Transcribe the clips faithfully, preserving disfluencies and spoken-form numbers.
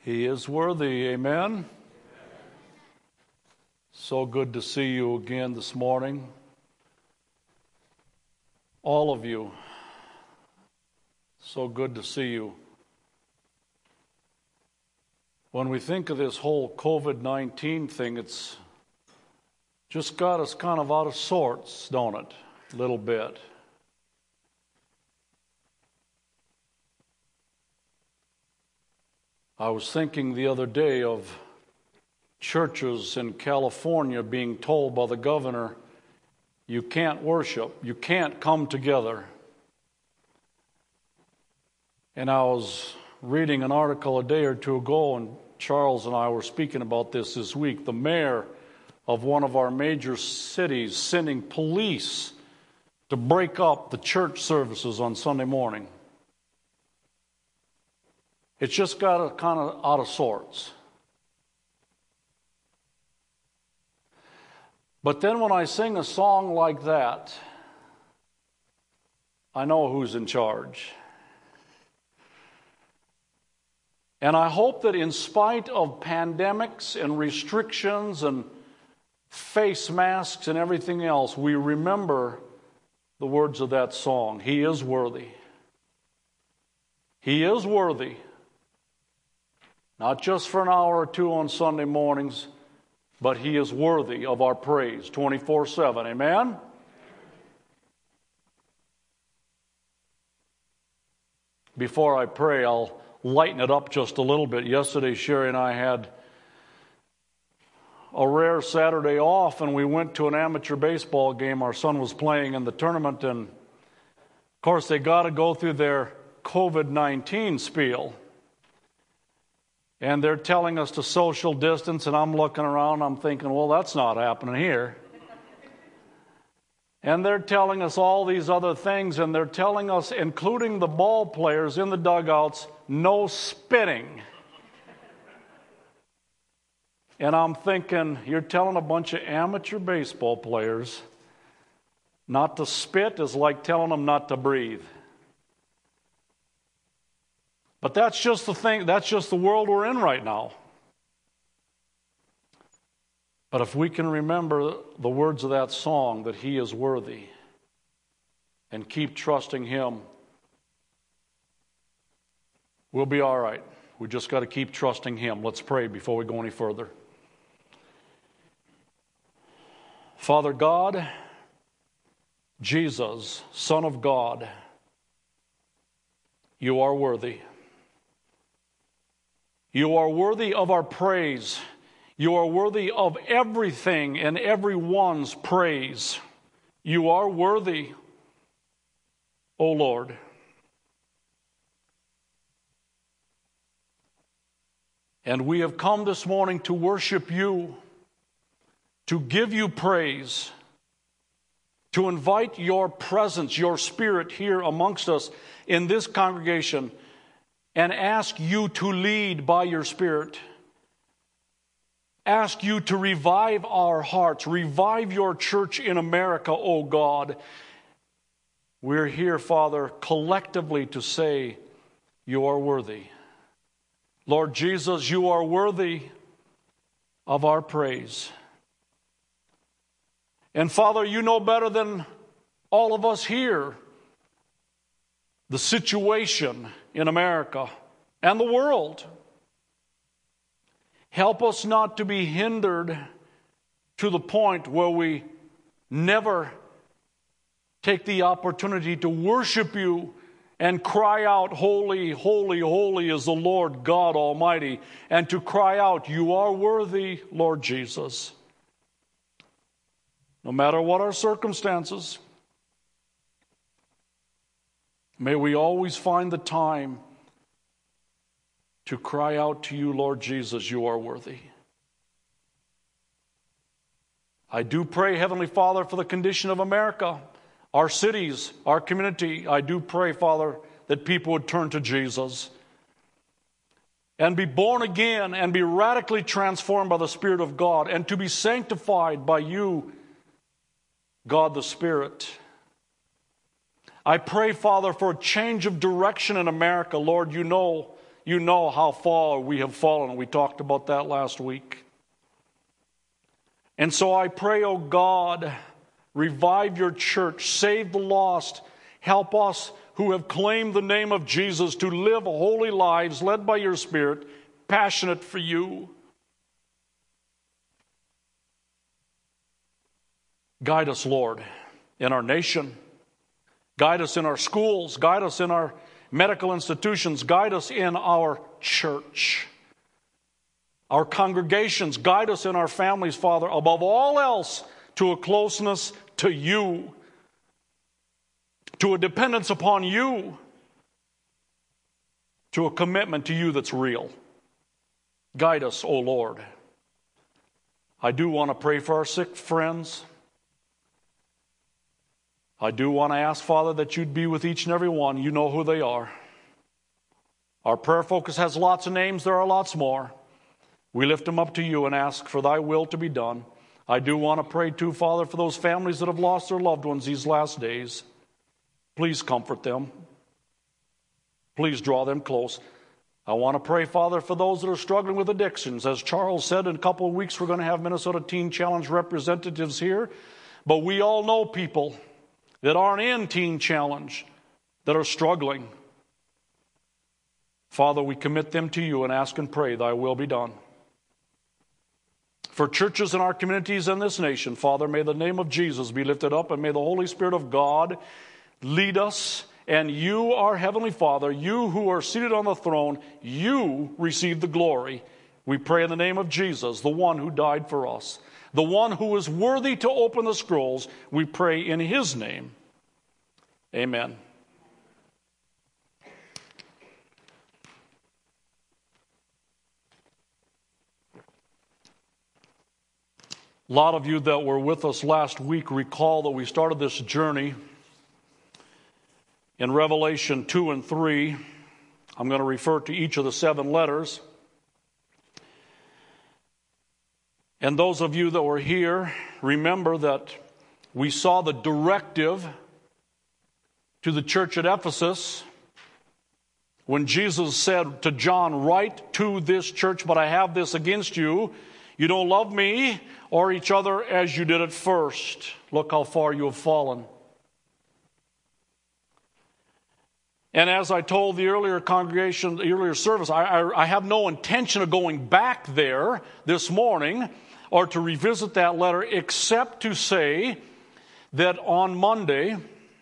He is worthy, amen? So good to see you again this morning. All of you, so good to see you. When we think of this whole covid nineteen thing, it's just got us kind of out of sorts, don't it? A little bit. I was thinking the other day of churches in California being told by the governor, you can't worship, you can't come together. And I was reading an article a day or two ago, and Charles and I were speaking about this this week. The mayor of one of our major cities sending police to break up the church services on Sunday morning. It's just got kind of out of sorts. But then when I sing a song like that, I know who's in charge. And I hope that in spite of pandemics and restrictions and face masks and everything else, we remember the words of that song. He is worthy. He is worthy. Not just for an hour or two on Sunday mornings, but He is worthy of our praise twenty-four seven. Amen? Before I pray, I'll lighten it up just a little bit. Yesterday, Sherry and I had a rare Saturday off, and we went to an amateur baseball game. Our son was playing in the tournament, and of course, they got to go through their covid nineteen spiel. And they're telling us to social distance, and I'm looking around, I'm thinking, well, that's not happening here. And they're telling us all these other things, and they're telling us, including the ball players in the dugouts, no spitting. And I'm thinking, you're telling a bunch of amateur baseball players not to spit is like telling them not to breathe. But that's just the thing, that's just the world we're in right now. But if we can remember the words of that song, that He is worthy, and keep trusting Him, we'll be all right. We just got to keep trusting Him. Let's pray before we go any further. Father God, Jesus, Son of God, You are worthy. You are worthy of our praise. You are worthy of everything and everyone's praise. You are worthy, O Lord. And we have come this morning to worship You, to give You praise, to invite Your presence, Your Spirit here amongst us in this congregation, and ask You to lead by Your Spirit. Ask You to revive our hearts. Revive Your church in America, O God. We're here, Father, collectively to say, You are worthy. Lord Jesus, You are worthy of our praise. And Father, You know better than all of us here the situation in America and the world. Help us not to be hindered to the point where we never take the opportunity to worship You and cry out, holy, holy, holy is the Lord God Almighty, and to cry out, You are worthy, Lord Jesus. No matter what our circumstances, may we always find the time to cry out to You, Lord Jesus, You are worthy. I do pray, Heavenly Father, for the condition of America, our cities, our community. I do pray, Father, that people would turn to Jesus and be born again and be radically transformed by the Spirit of God and to be sanctified by You, God the Spirit. I pray, Father, for a change of direction in America. Lord, You know you know how far we have fallen. We talked about that last week. And so I pray, oh God, revive your church, save the lost, help us who have claimed the name of Jesus to live holy lives led by your Spirit, passionate for you. Guide us, Lord, in our nation. Guide us in our schools. Guide us in our medical institutions. Guide us in our church. Our congregations. Guide us in our families, Father, above all else, to a closeness to you, to a dependence upon you, to a commitment to you that's real. Guide us, O Lord. I do want to pray for our sick friends. I do want to ask, Father, that you'd be with each and every one. You know who they are. Our prayer focus has lots of names. There are lots more. We lift them up to you and ask for thy will to be done. I do want to pray too, Father, for those families that have lost their loved ones these last days. Please comfort them. Please draw them close. I want to pray, Father, for those that are struggling with addictions. As Charles said, in a couple of weeks we're going to have Minnesota Teen Challenge representatives here. But we all know people that aren't in Teen Challenge that are struggling. Father, we commit them to you and ask and pray thy will be done. For churches in our communities and this nation, Father, may the name of Jesus be lifted up, and may the Holy Spirit of God lead us. And you, our Heavenly Father, you who are seated on the throne, you receive the glory. We pray in the name of Jesus, the one who died for us, the one who is worthy to open the scrolls. We pray in his name. Amen. A lot of you that were with us last week recall that we started this journey in Revelation two and three. I'm going to refer to each of the seven letters. And those of you that were here, remember that we saw the directive to the church at Ephesus when Jesus said to John, write to this church, but I have this against you. You don't love me or each other as you did at first. Look how far you have fallen. And as I told the earlier congregation, the earlier service, I, I, I have no intention of going back there this morning or to revisit that letter, except to say that on Monday,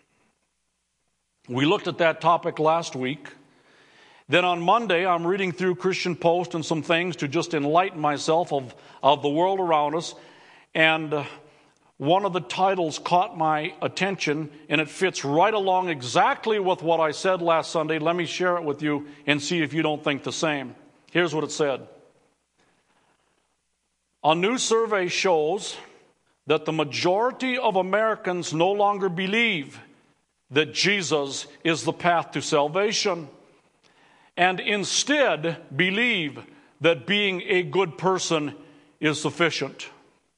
we looked at that topic last week. Then on Monday, I'm reading through Christian Post and some things to just enlighten myself of, of the world around us. And uh, one of the titles caught my attention, and it fits right along exactly with what I said last Sunday. Let me share it with you and see if you don't think the same. Here's what it said. A new survey shows that the majority of Americans no longer believe that Jesus is the path to salvation, and instead believe that being a good person is sufficient.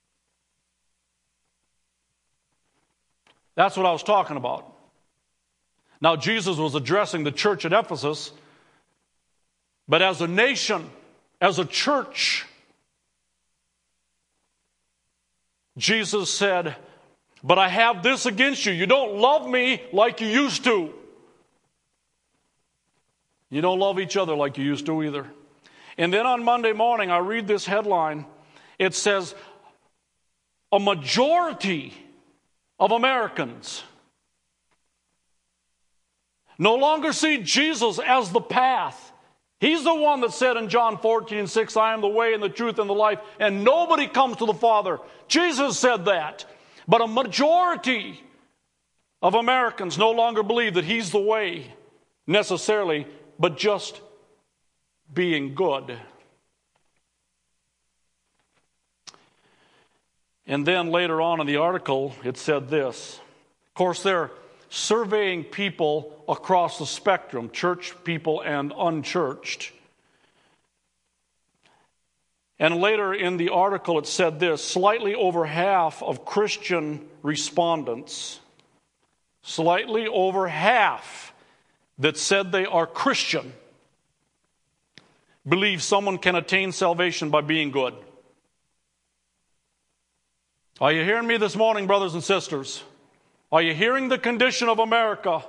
That's what I was talking about. Now, Jesus was addressing the church at Ephesus, but as a nation, as a church, Jesus said, but I have this against you. You don't love me like you used to. You don't love each other like you used to either. And then on Monday morning, I read this headline. It says, a majority of Americans no longer see Jesus as the path. He's the one that said in John fourteen six, I am the way and the truth and the life, and nobody comes to the Father. Jesus said that. But a majority of Americans no longer believe that he's the way necessarily, but just being good. And then later on in the article, it said this. Of course, they're surveying people across the spectrum, church people and unchurched. And later in the article, it said this, slightly over half of Christian respondents, slightly over half that said they are Christian, believe someone can attain salvation by being good. Are you hearing me this morning, brothers and sisters? Are you hearing the condition of America?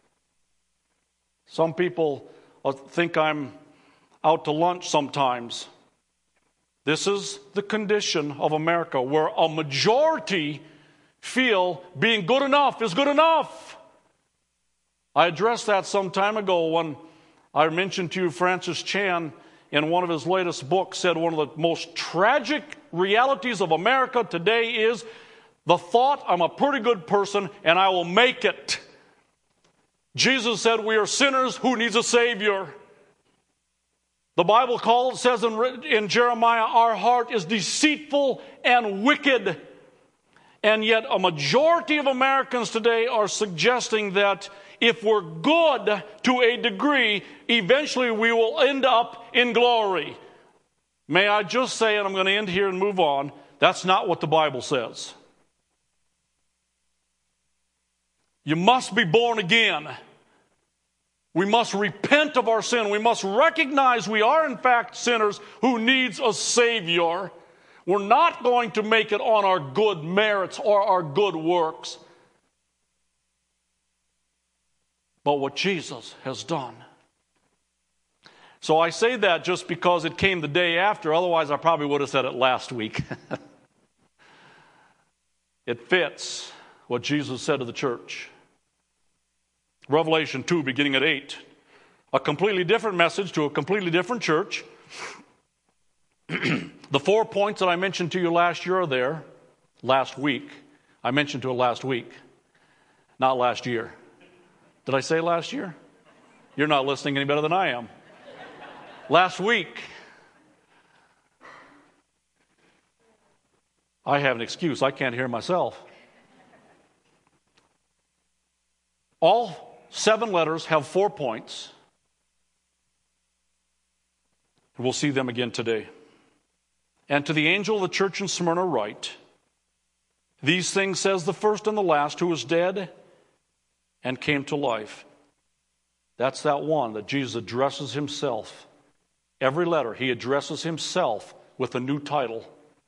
Some people think I'm out to lunch sometimes. This is the condition of America, where a majority feel being good enough is good enough. I addressed that some time ago when I mentioned to you Francis Chan in one of his latest books said one of the most tragic realities of America today is the thought, I'm a pretty good person and I will make it. Jesus said we are sinners who needs a Savior. The Bible calls, says in, in Jeremiah, our heart is deceitful and wicked. And yet a majority of Americans today are suggesting that if we're good to a degree, eventually we will end up in glory. May I just say, and I'm going to end here and move on, that's not what the Bible says. You must be born again. We must repent of our sin. We must recognize we are in fact sinners who needs a Savior. We're not going to make it on our good merits or our good works, but what Jesus has done. So I say that just because it came the day after. Otherwise, I probably would have said it last week. It fits what Jesus said to the church. Revelation two, beginning at eight. A completely different message to a completely different church. The four points that I mentioned to you last year are there. Last week. I mentioned to it last week. Not last year. Did I say last year? You're not listening any better than I am. Last week. I have an excuse. I can't hear myself. All seven letters have four points. We'll see them again today. And to the angel of the church in Smyrna write, these things says the first and the last, who was dead and came to life. That's that one that Jesus addresses himself. Every letter, he addresses himself with a new title.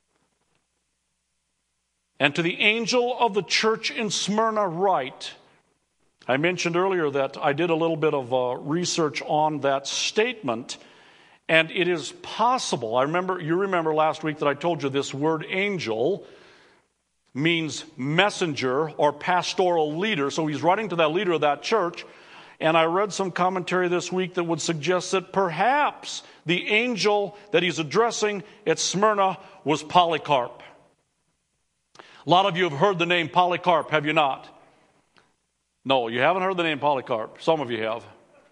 And to the angel of the church in Smyrna write. I mentioned earlier that I did a little bit of uh, research on that statement. And it is possible, I remember, you remember last week that I told you this word angel means messenger or pastoral leader. So he's writing to that leader of that church. And I read some commentary this week that would suggest that perhaps the angel that he's addressing at Smyrna was Polycarp. A lot of you have heard the name Polycarp, have you not? No, you haven't heard the name Polycarp. Some of you have.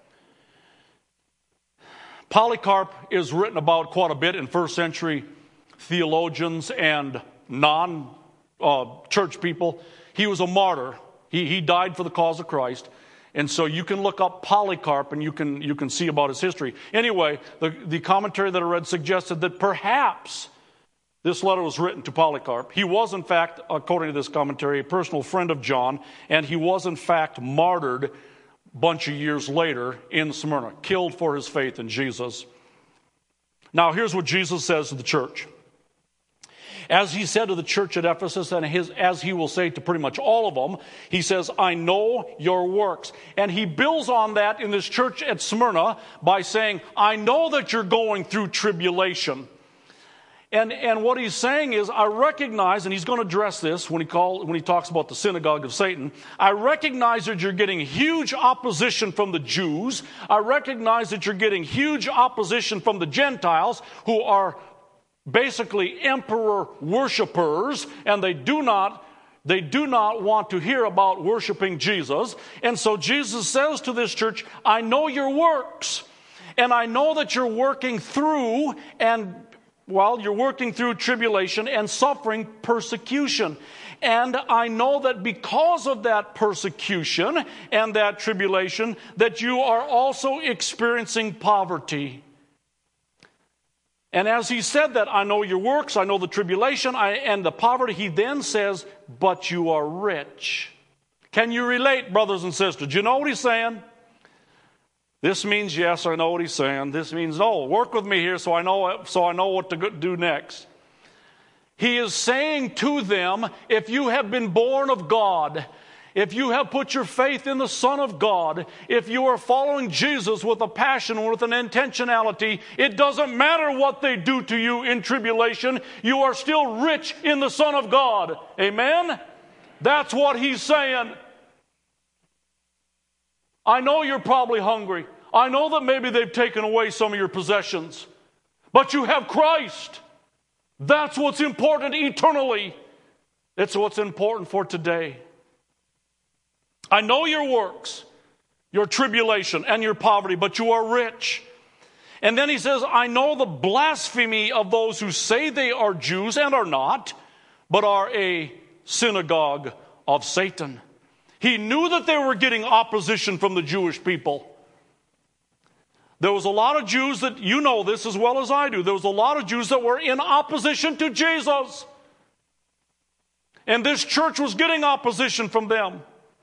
Polycarp is written about quite a bit in first century theologians and non-church uh, people. He was a martyr. He, he died for the cause of Christ. And so you can look up Polycarp and you can, you can see about his history. Anyway, the, the commentary that I read suggested that perhaps this letter was written to Polycarp. He was, in fact, according to this commentary, a personal friend of John, and he was, in fact, martyred a bunch of years later in Smyrna, killed for his faith in Jesus. Now, here's what Jesus says to the church. As he said to the church at Ephesus, and his, as he will say to pretty much all of them, he says, I know your works. And he builds on that in this church at Smyrna by saying, I know that you're going through tribulation. And, and what he's saying is, I recognize, and he's going to address this when he, call, when he talks about the synagogue of Satan, I recognize that you're getting huge opposition from the Jews. I recognize that you're getting huge opposition from the Gentiles, who are basically emperor worshipers, and they do not they do not want to hear about worshiping Jesus. And so Jesus says to this church, I know your works, and I know that you're working through and well, you're working through tribulation and suffering persecution. And I know that because of that persecution and that tribulation, that you are also experiencing poverty. And as he said that, I know your works, I know the tribulation I, and the poverty, he then says, but you are rich. Can you relate, brothers and sisters? Do you know what he's saying? This means yes, I know what he's saying. This means no. Work with me here so I know, so I know what to do next. He is saying to them, if you have been born of God, if you have put your faith in the Son of God, if you are following Jesus with a passion, with an intentionality, it doesn't matter what they do to you in tribulation, you are still rich in the Son of God. Amen? That's what he's saying. I know you're probably hungry. I know that maybe they've taken away some of your possessions. But you have Christ. That's what's important eternally. It's what's important for today. I know your works, your tribulation, and your poverty, but you are rich. And then he says, I know the blasphemy of those who say they are Jews and are not, but are a synagogue of Satan. He knew that they were getting opposition from the Jewish people. There was a lot of Jews that, you know this as well as I do, there was a lot of Jews that were in opposition to Jesus. And this church was getting opposition from them.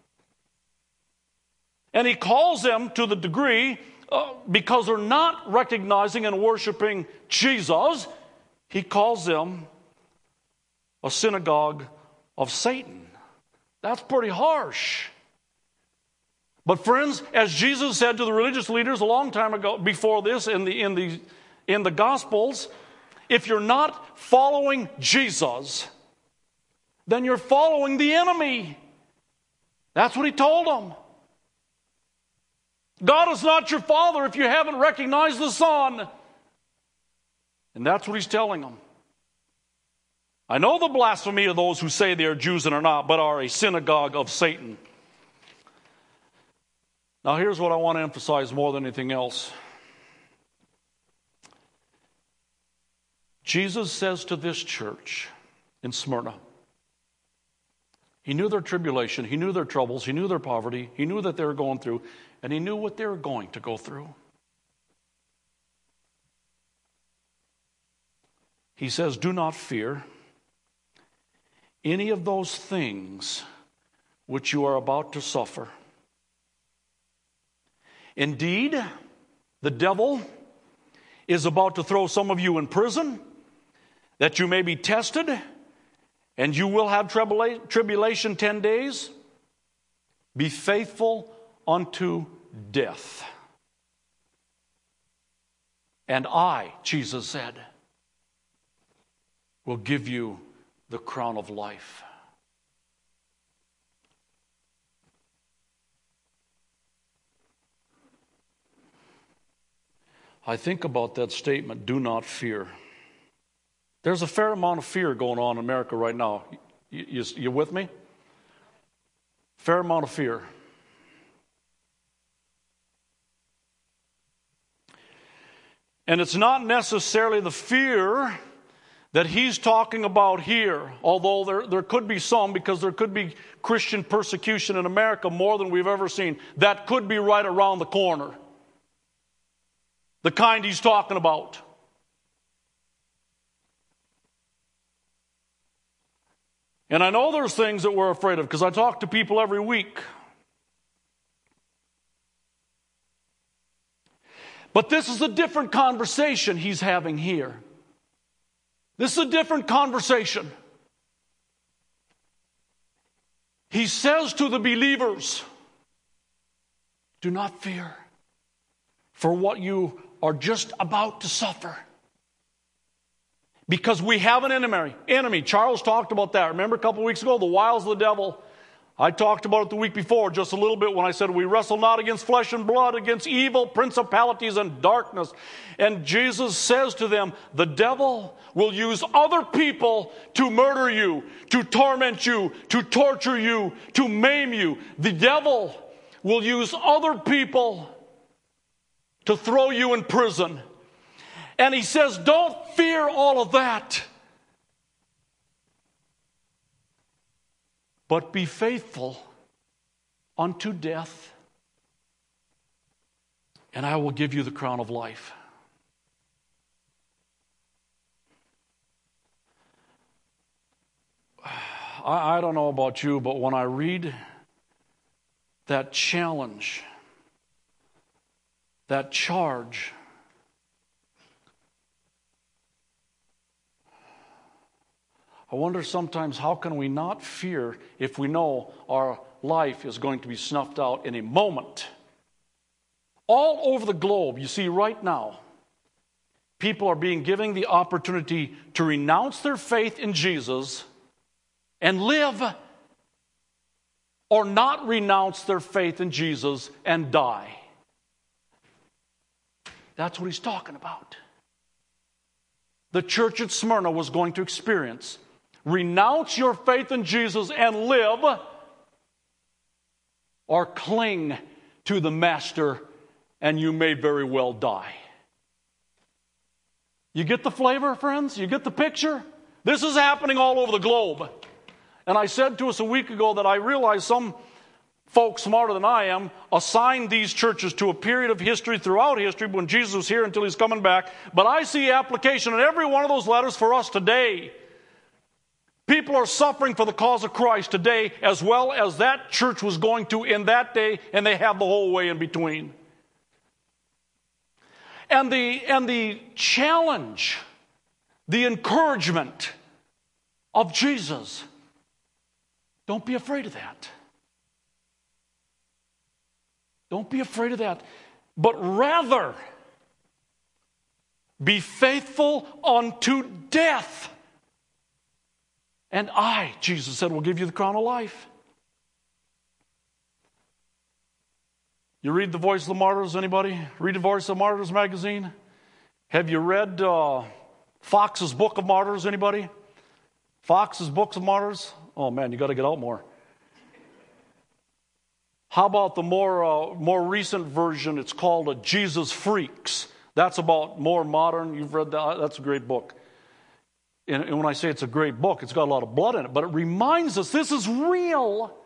And he calls them to the degree, uh, because they're not recognizing and worshiping Jesus, he calls them a synagogue of Satan. That's pretty harsh. But friends, as Jesus said to the religious leaders a long time ago, before this, in the, in the, in the Gospels, if you're not following Jesus, then you're following the enemy. That's what he told them. God is not your father if you haven't recognized the Son. And that's what he's telling them. I know the blasphemy of those who say they are Jews and are not, but are a synagogue of Satan. Now here's what I want to emphasize more than anything else. Jesus says to this church in Smyrna, he knew their tribulation, he knew their troubles, he knew their poverty, he knew that they were going through, and he knew what they were going to go through. He says, do not fear any of those things which you are about to suffer. Indeed, the devil is about to throw some of you in prison, that you may be tested, and you will have tribula- tribulation ten days. Be faithful unto death. And I, Jesus said, will give you the crown of life. I think about that statement, do not fear. There's a fair amount of fear going on in America right now. You, you, you with me? Fair amount of fear. And it's not necessarily the fear that he's talking about here, although there, there could be some, because there could be Christian persecution in America more than we've ever seen. That could be right around the corner. The kind he's talking about. And I know there's things that we're afraid of, because I talk to people every week. But this is a different conversation he's having here. This is a different conversation. He says to the believers, do not fear for what you are just about to suffer. Because we have an enemy. Enemy. Charles talked about that. Remember a couple weeks ago, the wiles of the devil? I talked about it the week before just a little bit when I said we wrestle not against flesh and blood, against evil principalities and darkness. And Jesus says to them, the devil will use other people to murder you, to torment you, to torture you, to maim you. The devil will use other people to throw you in prison. And he says, don't fear all of that. But be faithful unto death, and I will give you the crown of life. I, I don't know about you, but when I read that challenge that charge. I wonder sometimes, how can we not fear if we know our life is going to be snuffed out in a moment? All over the globe, you see right now, people are being given the opportunity to renounce their faith in Jesus and live, or not renounce their faith in Jesus and die. That's what he's talking about. The church at Smyrna was going to experience: renounce your faith in Jesus and live, or cling to the master and you may very well die. You get the flavor, friends? You get the picture? This is happening all over the globe. And I said to us a week ago that I realize some folks smarter than I am assigned these churches to a period of history throughout history when Jesus was here until he's coming back. But I see application in every one of those letters for us today. People are suffering for the cause of Christ today, as well as that church was going to in that day, and they have the whole way in between. And the, and the challenge, the encouragement of Jesus, don't be afraid of that. Don't be afraid of that. But rather, be faithful unto death. And I, Jesus said, will give you the crown of life. You read The Voice of the Martyrs, anybody? Read The Voice of the Martyrs magazine? Have you read uh, Fox's Book of Martyrs, anybody? Fox's Books of Martyrs? Oh man, you got to get out more. How about the more uh, more recent version? It's called uh, Jesus Freaks. That's about more modern. You've read that? That's a great book. And, and when I say it's a great book, it's got a lot of blood in it. But it reminds us this is real.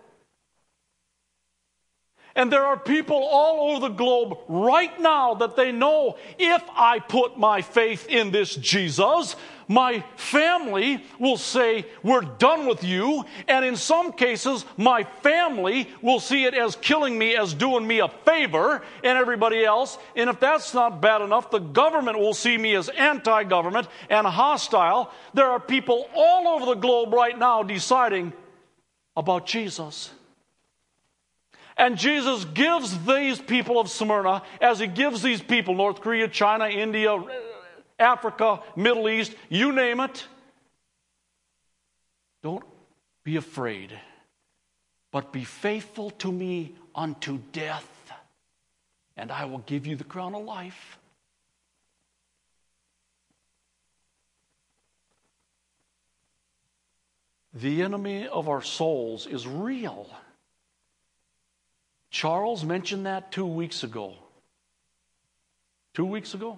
And there are people all over the globe right now that they know, if I put my faith in this Jesus, my family will say, we're done with you. And in some cases, my family will see it as killing me, as doing me a favor, and everybody else. And if that's not bad enough, the government will see me as anti-government and hostile. There are people all over the globe right now deciding about Jesus. And Jesus gives these people of Smyrna, as he gives these people, North Korea, China, India, Africa, Middle East, you name it. Don't be afraid, but be faithful to me unto death, and I will give you the crown of life. The enemy of our souls is real. Charles mentioned that two weeks ago. Two weeks ago?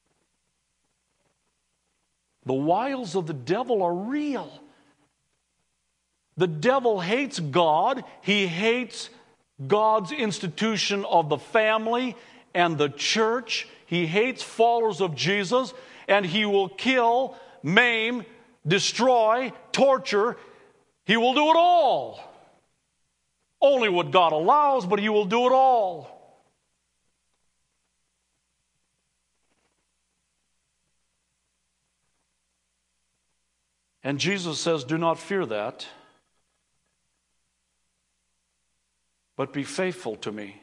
The wiles of the devil are real. The devil hates God. He hates God's institution of the family and the church. He hates followers of Jesus, and he will kill, maim, destroy, torture. He will do it all. Only what God allows, but he will do it all. And Jesus says, do not fear that, but be faithful to me.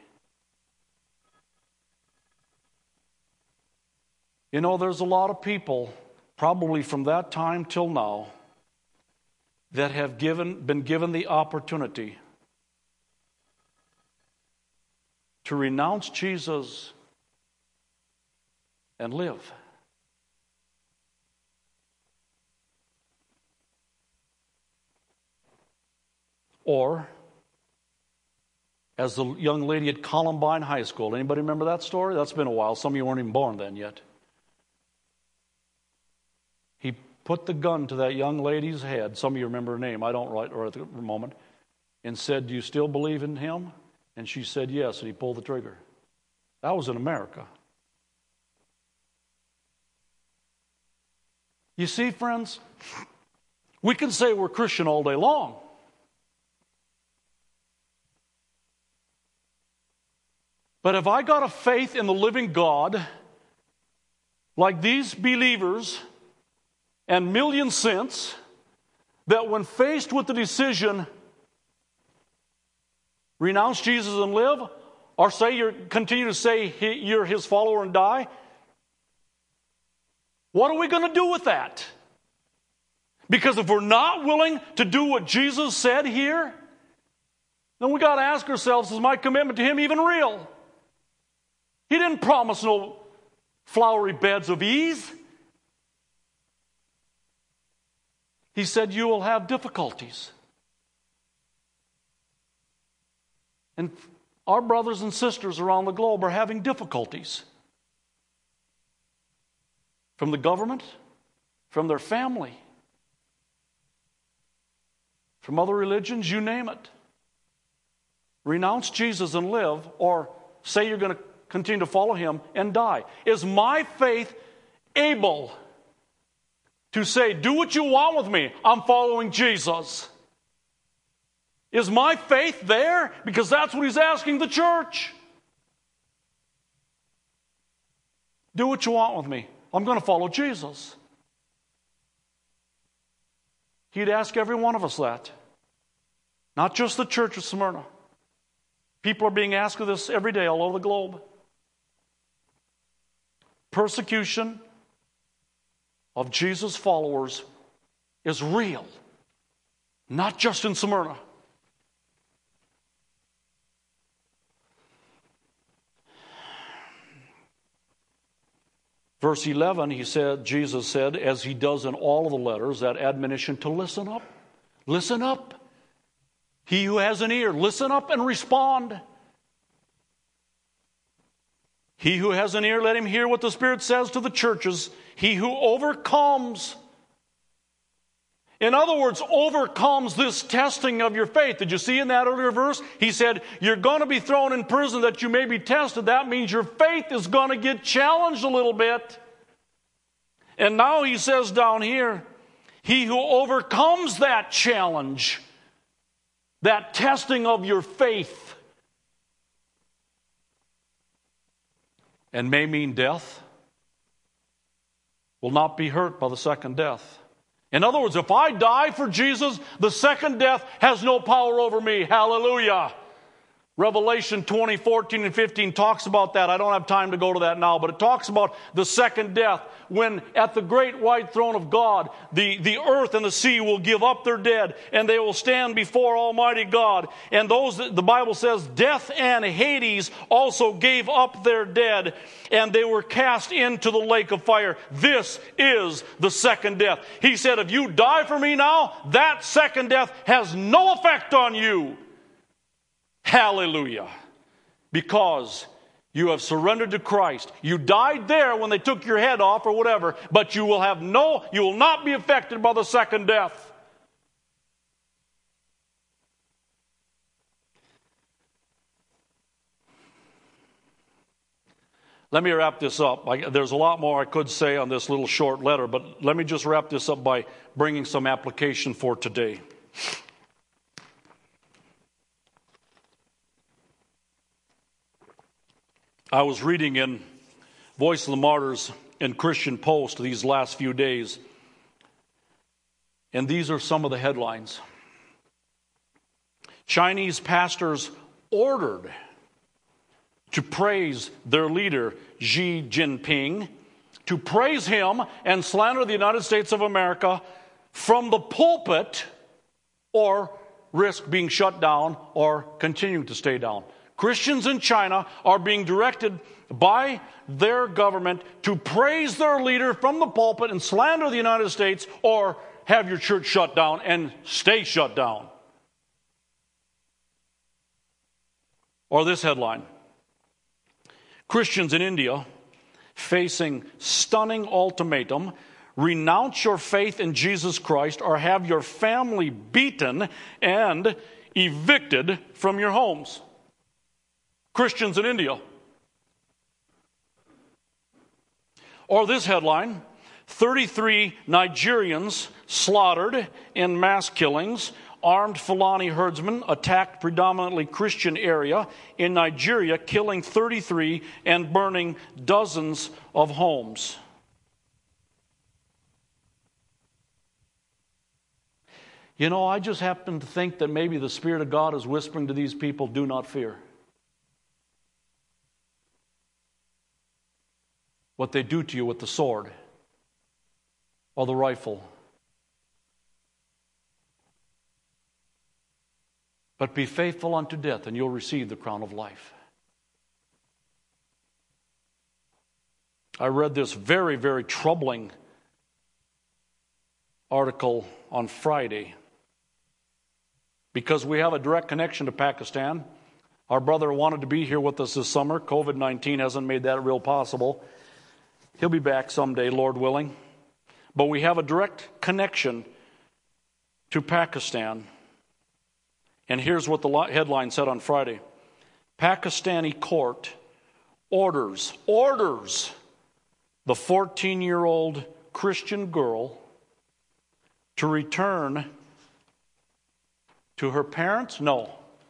You know, there's a lot of people, probably from that time till now, that have given, been given the opportunity to renounce Jesus and live. Or, as the young lady at Columbine High School, anybody remember that story? That's been a while. Some of you weren't even born then yet. He put the gun to that young lady's head. Some of you remember her name. I don't right at the moment. And said, do you still believe in him? And she said yes, and he pulled the trigger. That was in America. You see, friends, we can say we're Christian all day long. But have I got a faith in the living God like these believers and millions since, that when faced with the decision, renounce Jesus and live, or say you're continue to say he, you're his follower and die, what are we going to do with that? Because if we're not willing to do what Jesus said here, then we got to ask ourselves, is my commitment to him even real? He didn't promise no flowery beds of ease. He said you will have difficulties. And our brothers and sisters around the globe are having difficulties. From the government, from their family, from other religions, you name it. Renounce Jesus and live, or say you're going to continue to follow him and die. Is my faith able to say, do what you want with me, I'm following Jesus? Is my faith there? Because that's what he's asking the church. Do what you want with me, I'm going to follow Jesus. He'd ask every one of us that. Not just the church of Smyrna. People are being asked of this every day all over the globe. Persecution of Jesus' followers is real. Not just in Smyrna. Verse eleven, he said, Jesus said, as he does in all of the letters, that admonition to listen up. Listen up. He who has an ear, listen up and respond. He who has an ear, let him hear what the Spirit says to the churches. He who overcomes. In other words, overcomes this testing of your faith. Did you see in that earlier verse? He said, you're going to be thrown in prison that you may be tested. That means your faith is going to get challenged a little bit. And now he says down here, he who overcomes that challenge, that testing of your faith, and may mean death, will not be hurt by the second death. In other words, if I die for Jesus, the second death has no power over me. Hallelujah. Revelation twenty, fourteen, and fifteen talks about that. I don't have time to go to that now, but it talks about the second death. When at the great white throne of God, the, the earth and the sea will give up their dead, and they will stand before Almighty God. And those, the Bible says, death and Hades also gave up their dead, and they were cast into the lake of fire. This is the second death. He said, if you die for me now, that second death has no effect on you. Hallelujah. Because you have surrendered to Christ. You died there when they took your head off or whatever, but you will have no, you will not be affected by the second death. Let me wrap this up. I, there's a lot more I could say on this little short letter, but let me just wrap this up by bringing some application for today. I was reading in Voice of the Martyrs and Christian Post these last few days, and these are some of the headlines. Chinese pastors ordered to praise their leader, Xi Jinping, to praise him and slander the United States of America from the pulpit, or risk being shut down or continuing to stay down. Christians in China are being directed by their government to praise their leader from the pulpit and slander the United States, or have your church shut down and stay shut down. Or this headline: Christians in India facing stunning ultimatum: renounce your faith in Jesus Christ or have your family beaten and evicted from your homes. Christians in India. Or this headline: thirty-three Nigerians slaughtered in mass killings armed Fulani herdsmen attacked predominantly Christian area in Nigeria, killing thirty-three and burning dozens of homes. You know, I just happen to think that maybe the Spirit of God is whispering to these people, do not fear. What they do to you with the sword or the rifle. But be faithful unto death, and you'll receive the crown of life. I read this very, very troubling article on Friday because we have a direct connection to Pakistan. Our brother wanted to be here with us this summer. covid nineteen hasn't made that real possible. He'll be back someday, Lord willing. But we have a direct connection to Pakistan. And here's what the headline said on Friday. Pakistani court orders, orders the fourteen-year-old Christian girl to return to her parents? No.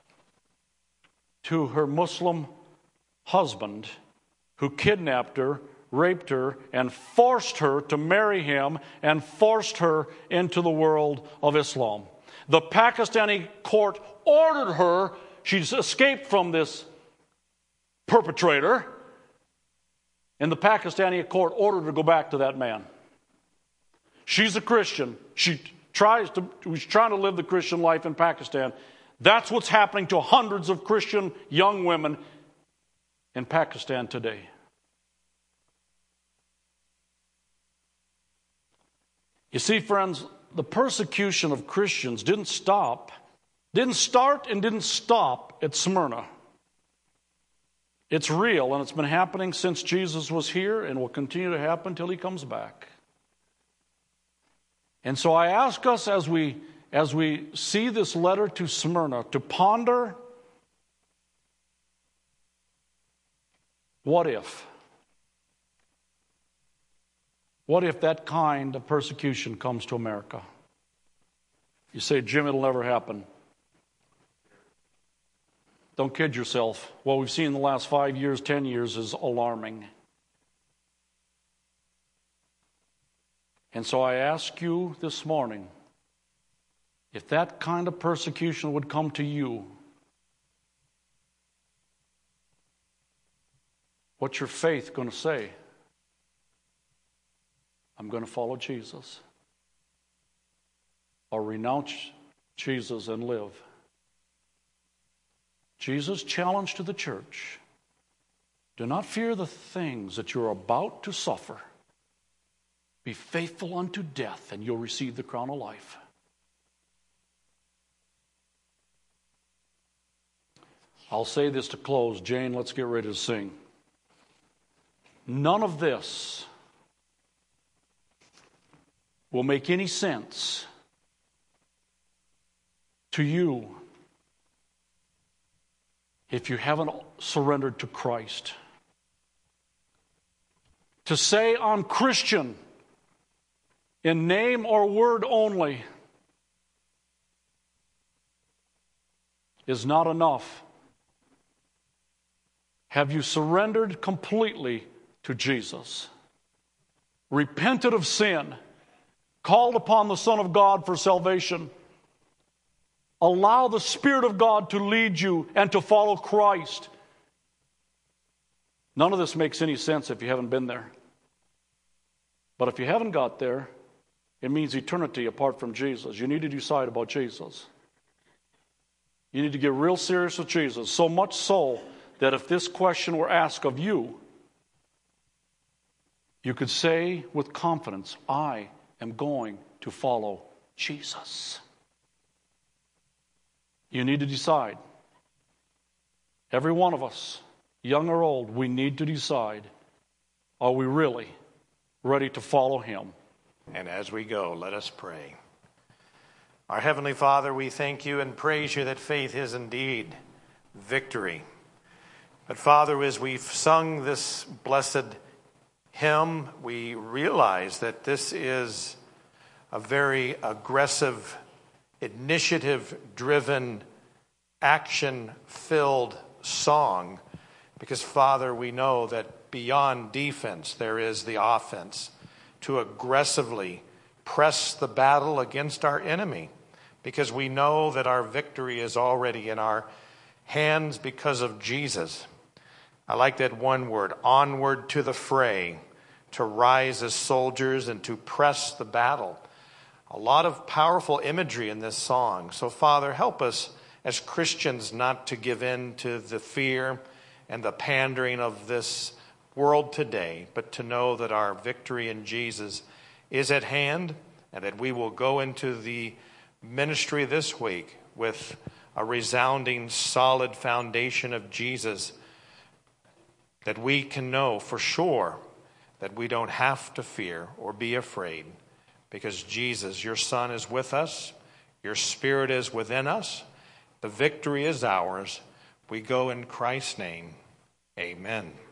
To her Muslim husband who kidnapped her, raped her, and forced her to marry him and forced her into the world of Islam. The Pakistani court ordered her, she's escaped from this perpetrator, and the Pakistani court ordered her to go back to that man. She's a Christian. She tries to, she's trying to live the Christian life in Pakistan. That's what's happening to hundreds of Christian young women in Pakistan today. You see, friends, the persecution of Christians didn't stop, didn't start and didn't stop at Smyrna. It's real, and it's been happening since Jesus was here and will continue to happen until he comes back. And so I ask us as we, as we see this letter to Smyrna to ponder, what if? What if that kind of persecution comes to America? You say, Jim, it'll never happen. Don't kid yourself. What we've seen in the last five years, ten years is alarming. And so I ask you this morning, if that kind of persecution would come to you, what's your faith going to say? I'm going to follow Jesus. Or renounce Jesus and live. Jesus' challenge to the church, do not fear the things that you're about to suffer. Be faithful unto death, and you'll receive the crown of life. I'll say this to close. Jane, let's get ready to sing. None of this will make any sense to you if you haven't surrendered to Christ. To say I'm Christian in name or word only is not enough. Have you surrendered completely to Jesus? Repented of sin? Called upon the Son of God for salvation? Allow the Spirit of God to lead you and to follow Christ. None of this makes any sense if you haven't been there. But if you haven't got there, it means eternity apart from Jesus. You need to decide about Jesus. You need to get real serious with Jesus. So much so that if this question were asked of you, you could say with confidence, I am going to follow Jesus. You need to decide. Every one of us, young or old, we need to decide, are we really ready to follow him? And as we go, let us pray. Our Heavenly Father, we thank you and praise you that faith is indeed victory. But Father, as we've sung this blessed hymn, we realize that this is a very aggressive initiative-driven, action-filled song, because, Father, we know that beyond defense there is the offense to aggressively press the battle against our enemy, because we know that our victory is already in our hands because of Jesus. I like that one word, onward to the fray, to rise as soldiers and to press the battle. A lot of powerful imagery in this song. So, Father, help us as Christians not to give in to the fear and the pandering of this world today, but to know that our victory in Jesus is at hand, and that we will go into the ministry this week with a resounding, solid foundation of Jesus, that we can know for sure that we don't have to fear or be afraid, because Jesus, your Son, is with us. Your Spirit is within us. The victory is ours. We go in Christ's name. Amen.